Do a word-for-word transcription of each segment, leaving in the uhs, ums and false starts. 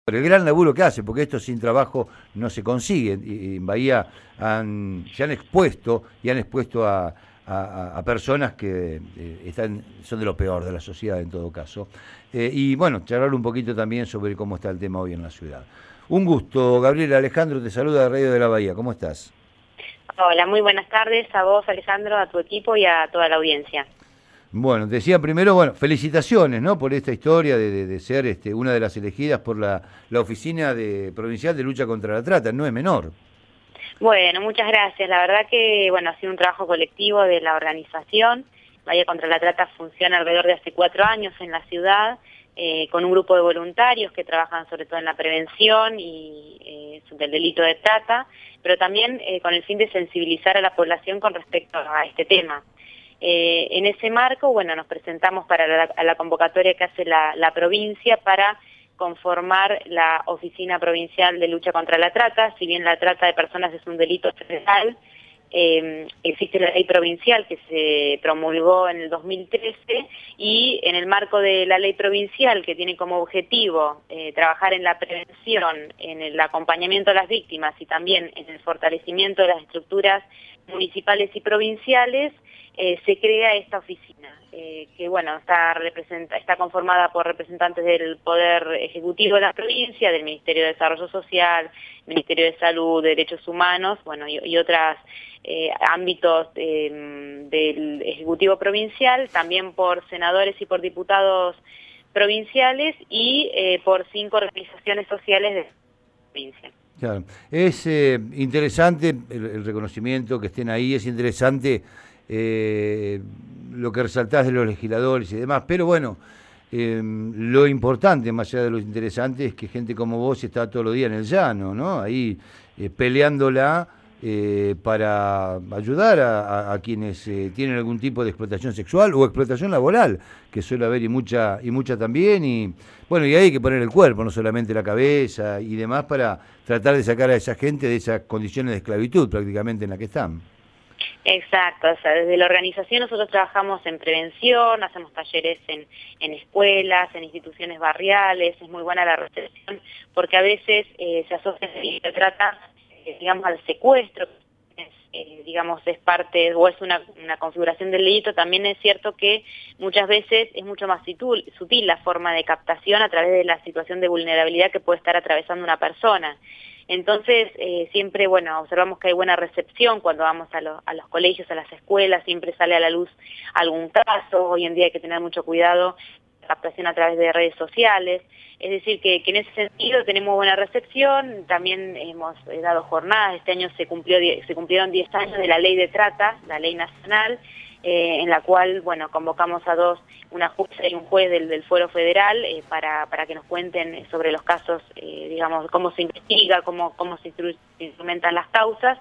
Pero el gran laburo que hace, porque esto sin trabajo no se consigue. Y en Bahía han, se han expuesto y han expuesto a, a, a personas que eh, están, son de lo peor de la sociedad en todo caso. Eh, y bueno, charlar un poquito también sobre cómo está el tema hoy en la ciudad. Un gusto, Gabriel. Alejandro te saluda de Radio de la Bahía. ¿Cómo estás? Hola, muy buenas tardes a vos, Alejandro, a tu equipo y a toda la audiencia. Bueno, decía primero, bueno, felicitaciones, ¿no? Por esta historia de, de, de ser este, una de las elegidas por la, la Oficina de, Provincial de Lucha contra la Trata, no es menor. Bueno, muchas gracias. La verdad que, bueno, ha sido un trabajo colectivo de la organización. Bahía contra la Trata funciona alrededor de hace cuatro años en la ciudad, eh, con un grupo de voluntarios que trabajan sobre todo en la prevención y eh, del delito de trata, pero también eh, con el fin de sensibilizar a la población con respecto a este tema. Eh, en ese marco, bueno, nos presentamos para la, a la convocatoria que hace la, la provincia para conformar la Oficina Provincial de Lucha contra la Trata. Si bien la trata de personas es un delito federal, eh, existe la ley provincial que se promulgó en el dos mil trece y en el marco de la ley provincial, que tiene como objetivo eh, trabajar en la prevención, en el acompañamiento a las víctimas y también en el fortalecimiento de las estructuras municipales y provinciales, Eh, se crea esta oficina, eh, que bueno, está, representa, está conformada por representantes del Poder Ejecutivo de la provincia, del Ministerio de Desarrollo Social, Ministerio de Salud, Derechos Humanos, bueno, y, y otros eh, ámbitos eh, del Ejecutivo Provincial, también por senadores y por diputados provinciales y eh, por cinco organizaciones sociales de la provincia. Claro, es eh, interesante el, el reconocimiento que estén ahí, es interesante Eh, lo que resaltás de los legisladores y demás, pero bueno, eh, lo importante, más allá de lo interesante, es que gente como vos está todos los días en el llano, ¿no? Ahí eh, peleándola eh, para ayudar a, a, a quienes eh, tienen algún tipo de explotación sexual o explotación laboral, que suele haber y mucha, y mucha también, y bueno, y ahí hay que poner el cuerpo, no solamente la cabeza y demás, para tratar de sacar a esa gente de esas condiciones de esclavitud prácticamente en la que están. Exacto, o sea, desde la organización nosotros trabajamos en prevención, hacemos talleres en, en escuelas, en instituciones barriales, es muy buena la recepción, porque a veces eh, se asocia el delito de trata, eh, digamos, al secuestro, es, eh, digamos, es parte, o es una, una configuración del delito. También es cierto que muchas veces es mucho más sutil, sutil la forma de captación a través de la situación de vulnerabilidad que puede estar atravesando una persona. Entonces, eh, siempre, bueno, observamos que hay buena recepción cuando vamos a, lo, a los colegios, a las escuelas, siempre sale a la luz algún caso. Hoy en día hay que tener mucho cuidado, captación a través de redes sociales. Es decir, que, que en ese sentido tenemos buena recepción. También hemos eh, dado jornadas. Este año se, cumplió, se cumplieron diez años de la ley de trata, la ley nacional, Eh, en la cual, bueno, convocamos a dos, una jueza y un juez del, del Fuero Federal eh, para, para que nos cuenten sobre los casos, eh, digamos, cómo se investiga, cómo, cómo se, instru se instrumentan las causas.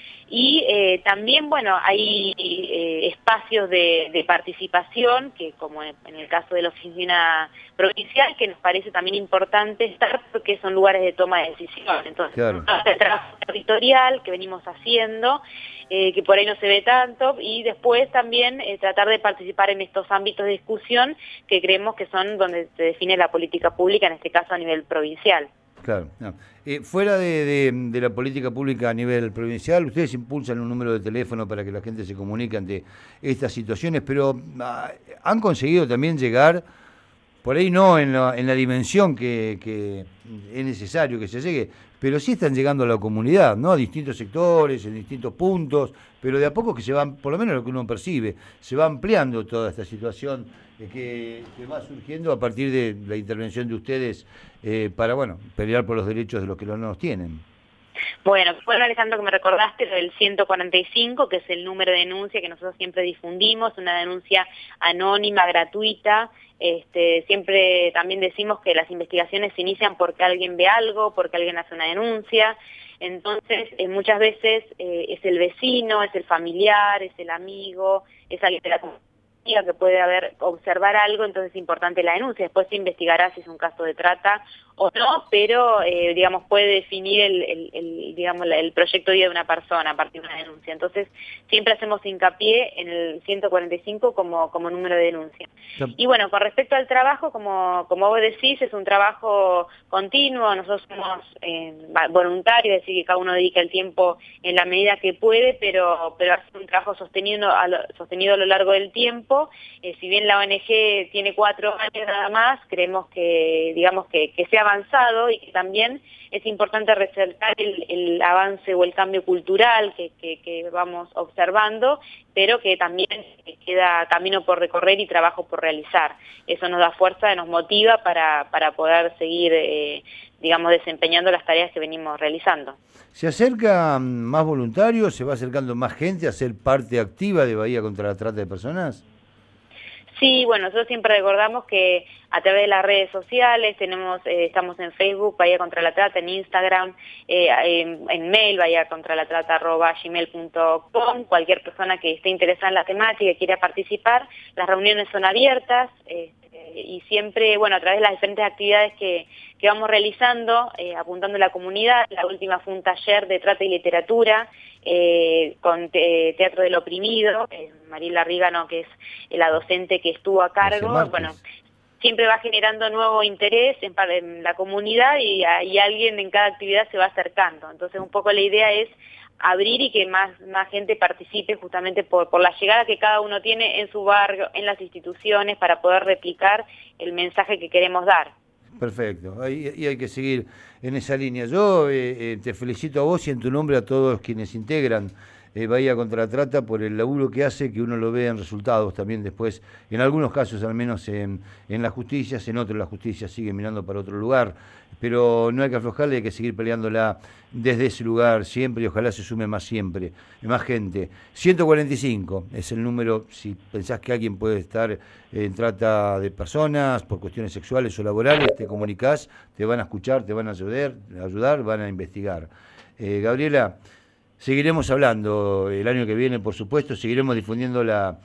Y eh, también, bueno, hay eh, espacios de, de participación, que como en el caso de la oficina provincial, que nos parece también importante estar porque son lugares de toma de decisión. Entonces, Claro. el trabajo territorial que venimos haciendo, eh, que por ahí no se ve tanto, y después también eh, tratar de participar en estos ámbitos de discusión que creemos que son donde se define la política pública, en este caso a nivel provincial. Claro. No. Eh, fuera de, de, de la política pública a nivel provincial, ustedes impulsan un número de teléfono para que la gente se comunique ante estas situaciones, pero ah, han conseguido también llegar, por ahí no en la, en la dimensión que, que es necesario que se llegue, pero sí están llegando a la comunidad, ¿no? A distintos sectores, en distintos puntos, pero de a poco que se van, por lo menos lo que uno percibe, se va ampliando toda esta situación eh, que, que va surgiendo a partir de la intervención de ustedes eh, para, bueno, pelear por los derechos de los que no los tienen. Bueno, bueno, Alejandro, que me recordaste lo del ciento cuarenta y cinco, que es el número de denuncia que nosotros siempre difundimos, una denuncia anónima, gratuita. Este, siempre también decimos que las investigaciones se inician porque alguien ve algo, porque alguien hace una denuncia. Entonces, eh, muchas veces eh, es el vecino, es el familiar, es el amigo, es alguien de la comunidad que puede haber observar algo, entonces es importante la denuncia. Después se investigará si es un caso de trata o no, pero eh, digamos puede definir el, el, el digamos el proyecto de vida de una persona a partir de una denuncia. Entonces siempre hacemos hincapié en el ciento cuarenta y cinco como, como número de denuncia. Sí. Y bueno, con respecto al trabajo, como, como vos decís, es un trabajo continuo, nosotros somos eh, voluntarios, es decir, que cada uno dedica el tiempo en la medida que puede, pero, pero hace un trabajo sostenido a lo, sostenido a lo largo del tiempo. Eh, si bien la O N G tiene cuatro años nada más, creemos que, digamos, que, que se ha avanzado y que también es importante resaltar el, el avance o el cambio cultural que, que, que vamos observando, pero que también queda camino por recorrer y trabajo por realizar. Eso nos da fuerza, nos motiva para, para poder seguir, eh, digamos, desempeñando las tareas que venimos realizando. ¿Se acercan más voluntarios? ¿Se va acercando más gente a ser parte activa de Bahía contra la Trata de Personas? Sí, bueno, nosotros siempre recordamos que a través de las redes sociales tenemos, eh, estamos en Facebook, Bahía Contra la Trata, en Instagram, eh, en, en mail, bahía contra la trata arroba gmail punto com, cualquier persona que esté interesada en la temática y quiera participar, las reuniones son abiertas, eh, y siempre, bueno, a través de las diferentes actividades que, que vamos realizando, eh, apuntando a la comunidad. La última fue un taller de trata y literatura eh, con te, Teatro del Oprimido, eh, Mariela Rígano, que es la docente que estuvo a cargo, bueno, siempre va generando nuevo interés en, en la comunidad y, y alguien en cada actividad se va acercando. Entonces un poco la idea es abrir y que más, más gente participe justamente por, por la llegada que cada uno tiene en su barrio, en las instituciones, para poder replicar el mensaje que queremos dar. Perfecto, ahí, y hay que seguir en esa línea. Yo eh, eh, te felicito a vos y en tu nombre a todos quienes integran eh, Bahía Contra la Trata por el laburo que hace, que uno lo vea en resultados también después, en algunos casos al menos en, en la justicia, en otros la justicia sigue mirando para otro lugar, pero no hay que aflojarle, hay que seguir peleándola desde ese lugar siempre y ojalá se sume más siempre, más gente. ciento cuarenta y cinco es el número, si pensás que alguien puede estar en trata de personas por cuestiones sexuales o laborales, te comunicás, te van a escuchar, te van a ayudar, ayudar van a investigar. Eh, Gabriela, seguiremos hablando el año que viene, por supuesto, seguiremos difundiendo la,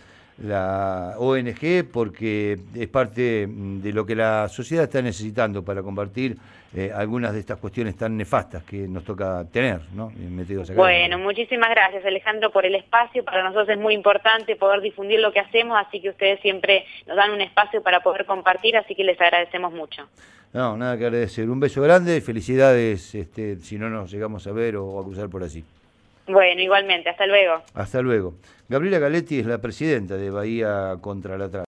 la O N G porque es parte de lo que la sociedad está necesitando para combatir eh, algunas de estas cuestiones tan nefastas que nos toca tener, ¿no? Metidos acá. Bueno, muchísimas gracias, Alejandro, por el espacio. Para nosotros es muy importante poder difundir lo que hacemos, así que ustedes siempre nos dan un espacio para poder compartir, así que les agradecemos mucho. No, nada que agradecer. Un beso grande, felicidades este, si no nos llegamos a ver o a cruzar por allí. Bueno, igualmente, hasta luego. Hasta luego. Gabriela Galetti es la presidenta de Bahía Contra la Trata.